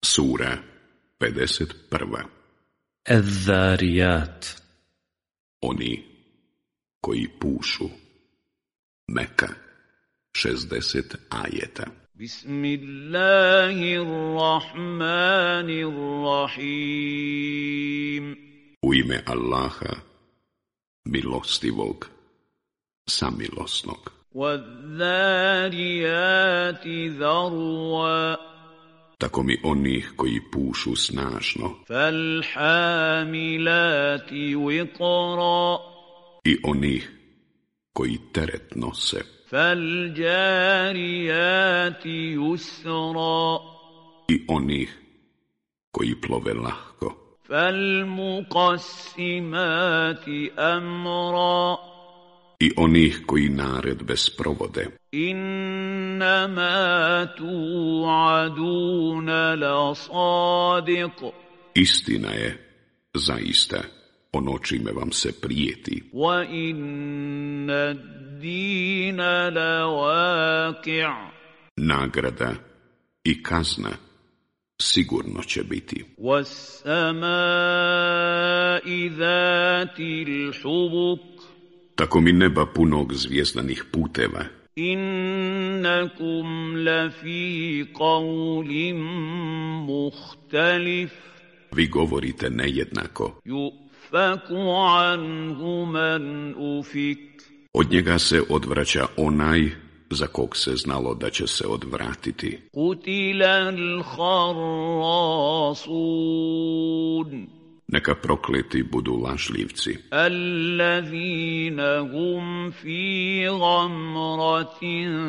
Sura 51. الذاريات. Oni koji pušu. Meka, 60 ajeta. Bismillahirrahmanirrahim. U ime Allaha, milostivog, samilosnog. وَالذَّارِيَاتِ ذَرْوًا. Tako mi onih koji pušu snažno. فَالْحَامِلَاتِ وِقْرًا. I onih koji teret nose. فَالْجَارِيَاتِ يُسْرًا. I onih koji plove lahko. فَالْمُقَسِّمَاتِ أَمْرًا. I onih koji naredbe sprovode. إِنَّمَا تُوعَدُونَ لَصَادِقٌ. Istina je, zaista, ono čime vam se prijeti. وَإِنَّ الدِّينَ لَوَاقِعٌ. Nagrada i kazna sigurno će biti. وَالسَّمَاءِ ذَاتِ الْحُبُكِ. Tako mi neba punog zvjezdanih puteva. إِنَّكُمْ لَفِي قَوْلٍ مُخْتَلِفٍ. Vi govorite nejednako. يُؤْفَكُ عَنْهُ مَنْ أُفِكَ. Od njega se odvraća onaj za kog se znalo da će se odvratiti. قُتِلَ الْخَرَّاصُونَ. Neka prokleti budu lažljivci. الَّذِينَ هُمْ فِي غَمْرَةٍ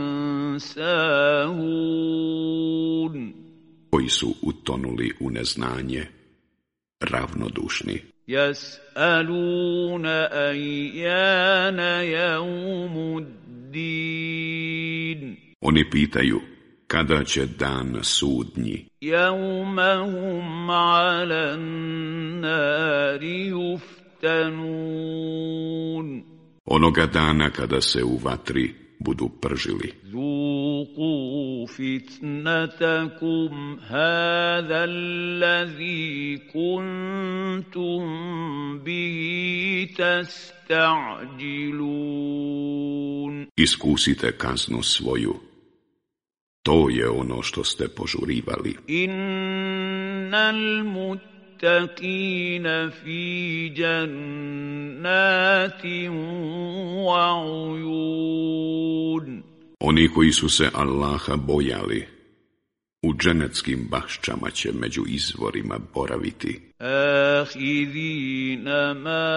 سَاهُونَ. Koji su utonuli u neznanje, ravnodušni. يَسْأَلُونَ أَيَّانَ يَوْمُ الدِّينِ. Oni pitaju kada će dan sudnji. يَوْمَ هُمْ عَلَى النَّارِ يُفْتَنُونَ. Onoga dana kada se u vatri budu pržili. ذُوقُوا فِتْنَتَكُمْ هَذَا الَّذِي كُنْتُمْ بِهِ تَسْتَعْجِلُونَ. Iskusite kaznu svoju. To je ono što ste požurivali. إِنَّ الْمُتَّقِينَ فِي جَنَّاتٍ وَعُيُونٍ. Oni koji su se Allaha bojali, u dženeckim baščama će među izvorima boraviti. آخِذِينَ مَا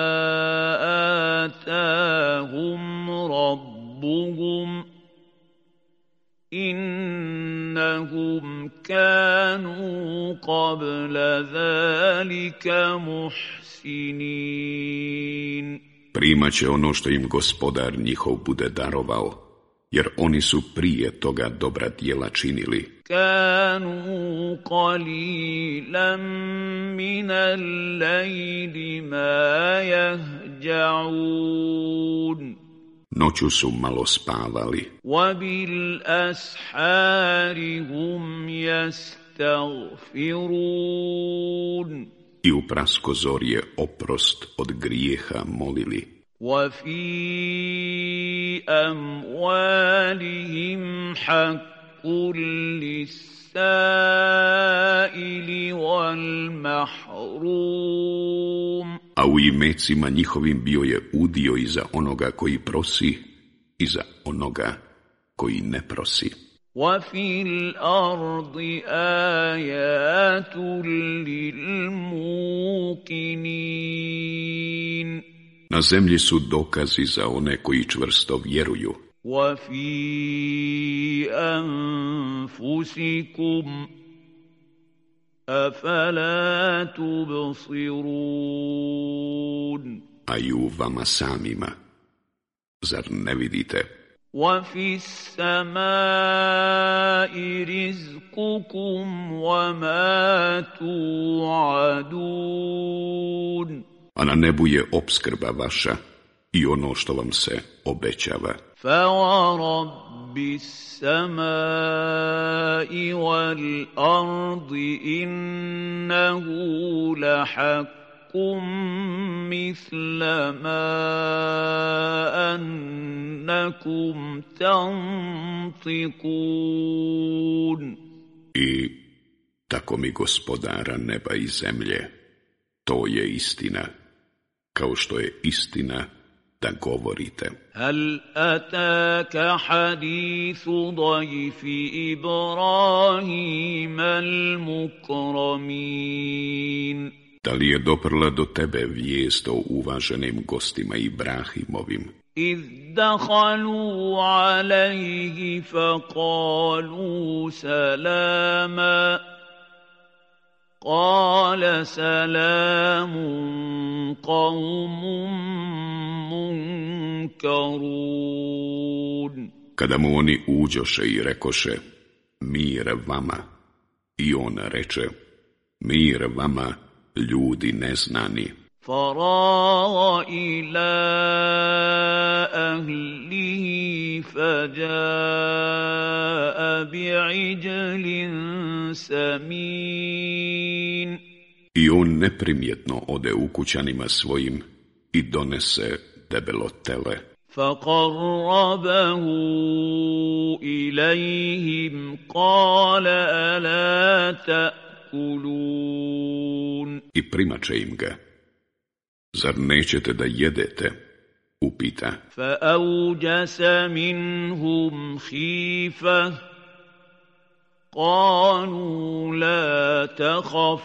آتَاهُمْ رَبُّهُمْ إِنَّهُمْ كَانُوا قَبْلَ ذَلِكَ مُحْسِنِينَ. Primat će ono što im gospodar njihov bude darovao, jer oni su prije toga dobra djela činili. كَانُوا قَلِيلًا مِنَ اللَّيْلِ مَا يَهْجَعُونَ. Noću su malo spavali. وَبِالْأَسْحَارِ هُمْ يَسْتَغْفِرُونَ. I u praskozorje oprost od grijeha molili. وَفِي أَمْوَالِهِمْ حَقٌّ لِلسَّائِلِ وَالْمَحْرُومِ. A u imecima njihovim bio je udio i za onoga koji prosi i za onoga koji ne prosi. وَفِي الْأَرْضِ آيَاتٌ لِلْمُوقِنِينَ. Na zemlji su dokazi za one koji čvrsto vjeruju. وَفِي أَنفُسِكُمْ أَفَلَا تُبْصِرُونَ. A i u vama samima, zar ne vidite? وَفِي السَّمَاءِ رِزْقُكُمْ وَمَا تُوعَدُونَ. A na nebu je opskrba vaša i ono što vam se obećava. فَوَرَبِّ رب السماء والأرض إنه لحق مثل ما أنكم تنطقون. I tako mi gospodara neba i zemlje, to je istina, kao što je istina da govorite. هل أتاك حديث ضيف إبراهيم المكرمين. Da li je doprla do tebe vijest o uvaženim gostima Ibrahimovim? إذ دخلوا عليه فقالوا سلاما قال سلام قوم منكرون. Kada mu oni uđoše i rekoše, mir vama, i on reče, mir vama, ljudi neznani. فراغ إلى أهله فجاء بعجل سمين. I on neprimjetno ode u kućanima svojim i donese debelo tele. فقربه إليهم قال ألا تأكلون. I primače im ga. Zar nećete da jedete? Upita. فأوجس منهم خيفة قالوا لا تخف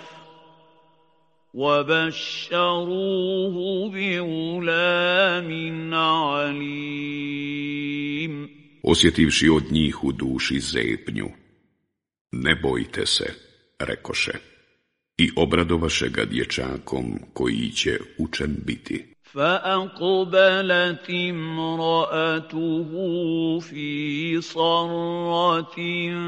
وبشروه بغلام عليم. Osjetivši od njih u duši zepnju, ne bojte se, rekoše, i obradovaše ga dječakom koji će učen biti. فأقبلت امرأته في صرة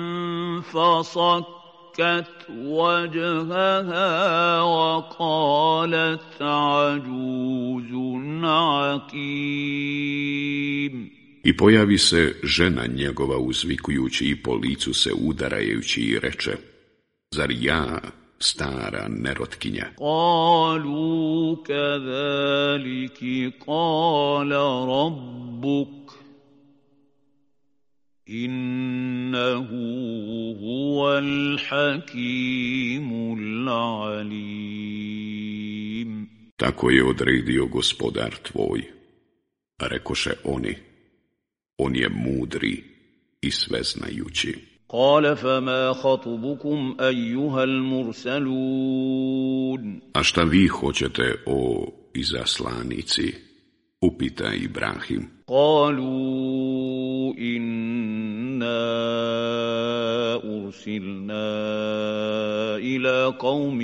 فصكت وجهها وقالت عجوز عقيم. I pojavi se žena njegova uzvikujući i po licu se udarajući i reče, zar ja, stara nerotkinja? قالوا كذلك قال ربك إنه هو الحكيم العليم. Tako je odredio gospodar tvoj. Rekoše oni, on je mudri i sveznajući. قال فما خطبكم أيها المرسلون. A šta vi hoćete, o izaslanici? Upita Ibrahim. قالوا إنا أرسلنا إلى قوم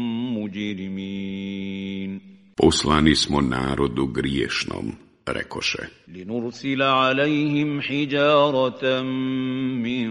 مجرمين. Poslani smo narodu griješnom, rekoše. لنرسل عليهم حجارة من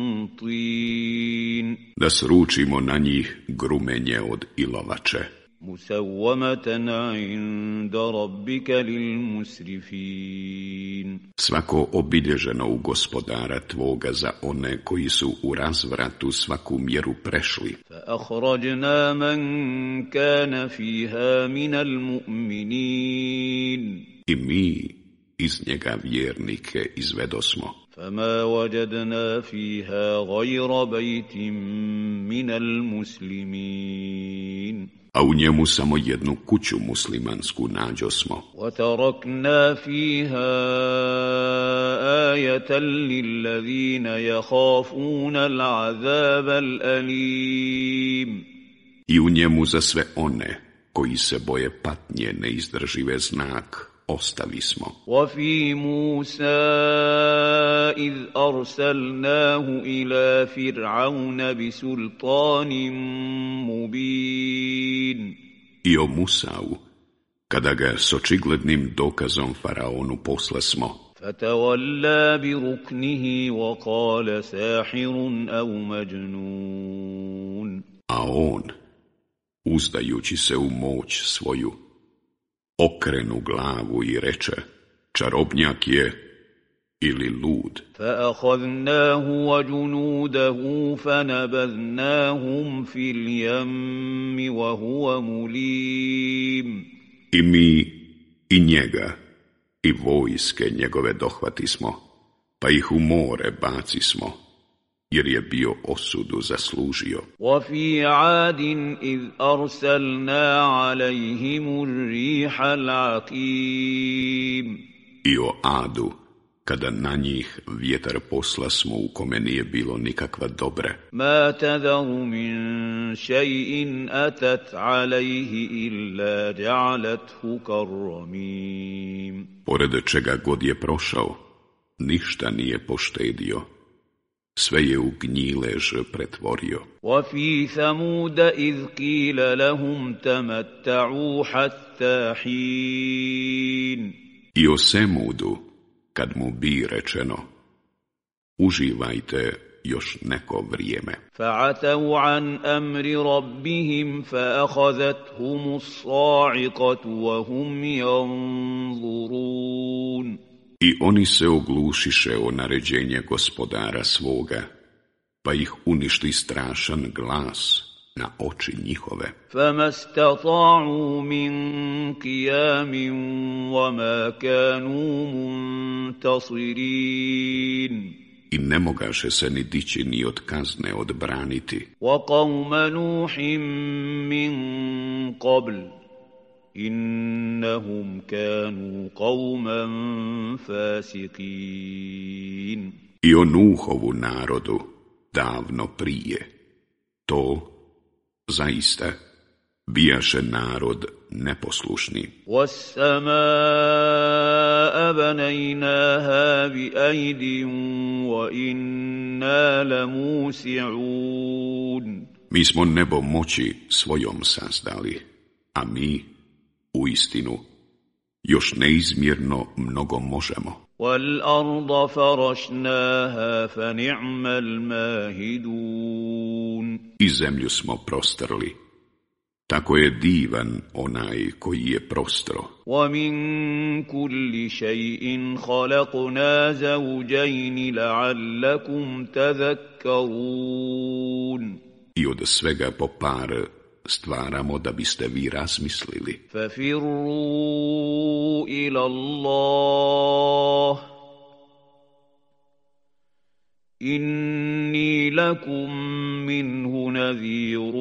طين. Da sručimo na njih grumenje od ilovače. مسومة عند ربك للمسرفين. Svako obilježeno u gospodara tvoga za one koji su u razvratu svaku mjeru prešli. فأخرجنا من كان فيها من المؤمنين. I mi iz njega vjernike izvedosmo. فما وجدنا فيها غير بيت من المسلمين. A u njemu samo jednu kuću muslimansku nađosmo. وتركنا فيها آية للذين يخافون العذاب الأليم. I u njemu za sve one koji se boje patnje neizdržive znak ostavi smo. وفي موسى إذ أرسلناه إلى فرعون بسلطان مبين. I o Musau, kada ga s očiglednim dokazom faraonu poslasmo. فتولى بركنه وقال ساحر أو مجنون. A on, uzdajući se u moć svoju, okrenu glavu i reče, čarobnjak je ili lud. فأخذناه وجنوده فنبذناهم في اليم وهو مليم. I mi i njega i vojske njegove dohvatismo, pa ih u more bacismo, jer je bio osudu zaslužio. وفي عاد إذ أرسلنا عليهم الريح العقيم. I o Adu, kada na njih vjetar poslasmo u kome nije bilo nikakva dobra. ما تذر من شيء أتت عليه إلا جعلته كالرميم. Pored čega god je prošao, ništa nije poštedio, sve je u gnjilež pretvorio. وفي ثمود إذ قيل لهم تمتعوا حتى حين. I o Semudu, kad mu bi rečeno, uživajte još neko vrijeme. فعتوا عن أمر ربهم فأخذتهم الصاعقة وهم ينظرون. I oni se oglušiše o naređenje gospodara svoga, pa ih uništi strašan glas na oči njihove. فما استطاعوا من قيام وما كانوا منتصرين. I ne mogaše se ni dići ni od kazne odbraniti. وقوم نوح من قبل إنهم كانوا قوما فاسقين. I o Nuhovu narodu davno prije. To, zaista, bijaše narod neposlušni. والسماء بنيناها بأيد وإنا لموسعون. Mi smo nebo moći svojom sazdali, a mi, uistinu, još neizmjerno mnogo možemo. والأرض فرشناها فنعم الماهدون. I zemlju smo prostrli, tako je divan onaj koji je prostro. ومن كل شيء خلقنا زوجين لعلكم تذكرون. I od svega po par stvaramo da biste vi razmislili. ففروا إلى الله إني لكم منه نذير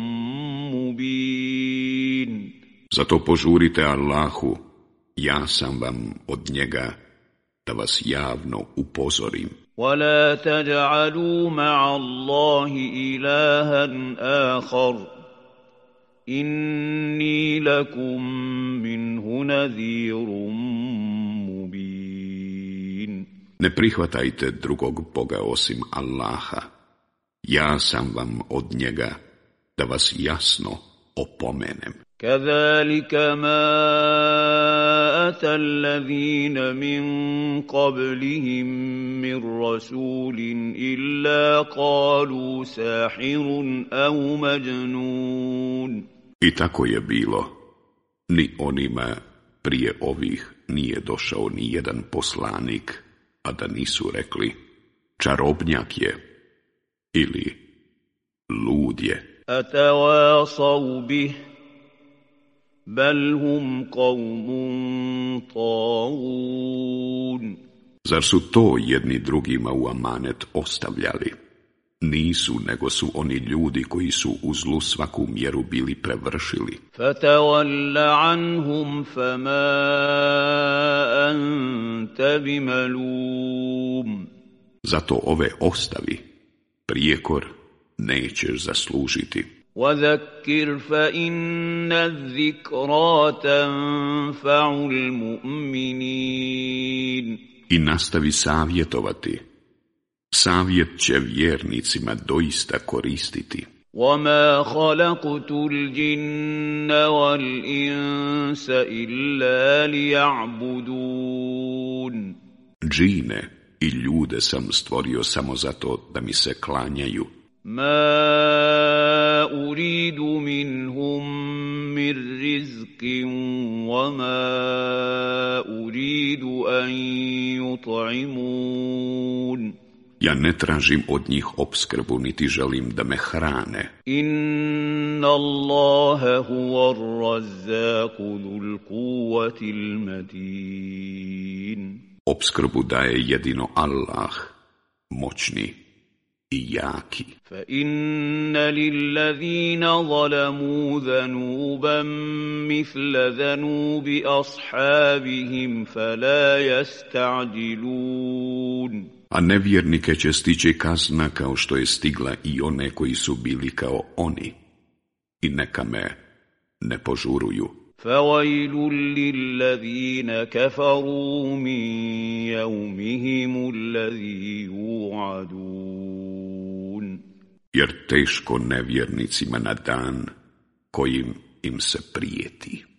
مبين. Zato požurite Allahu, ja sam vam od njega da vas javno upozorim. ولا تجعلوا مع الله إلها آخر إني لكم منه نذير مبين. Ne prihvatajte drugog Boga osim Allaha, ja sam vam od njega da vas jasno opomenem. كذلك ما أتى الذين من قبلهم من رسول إلا قالوا ساحر أو مجنون. I tako je bilo. Ni onima prije ovih nije došao ni jedan poslanik, a da nisu rekli čarobnjak je ili lud je. أتواصوا به بل هم قوم طاغون. Zar su to jedni drugima u amanet ostavljali? Nisu, nego su oni ljudi koji su u zlu svaku mjeru bili prevršili. فتول عنهم فما أنت بملوم. Zato ove ostavi, prijekor nećeš zaslužiti. وذكر فإن الذكرى تنفع المؤمنين. I nastavi savjetovati. Savjet će vjernicima doista koristiti. وما خلقت الجن والإنس إلا ليعبدون. Džine i ljude sam stvorio samo zato da mi se klanjaju. ما أريد منهم من رزق وما أريد أن يطعمون. Ja ne tražim od njih opskrbu, niti želim da me hrane. Inna Allaha huwa ar-razzaqu dhul quwwatil matin. Opskrbu daje jedino Allah, moćni i jaki. Fa inna lillazina zalamu dhanuban mithla dhanubi ashabihim fala yasta'jilun. A nevjernike će stići kazna kao što je stigla i one koji su bili kao oni. I neka me ne požuruju. فَوَيْلٌ لِّلَّذِينَ كَفَرُوا مِن يَوْمِهِمُ الَّذِي يُوعَدُونَ. Jer teško nevjernicima na dan kojim im se prijeti.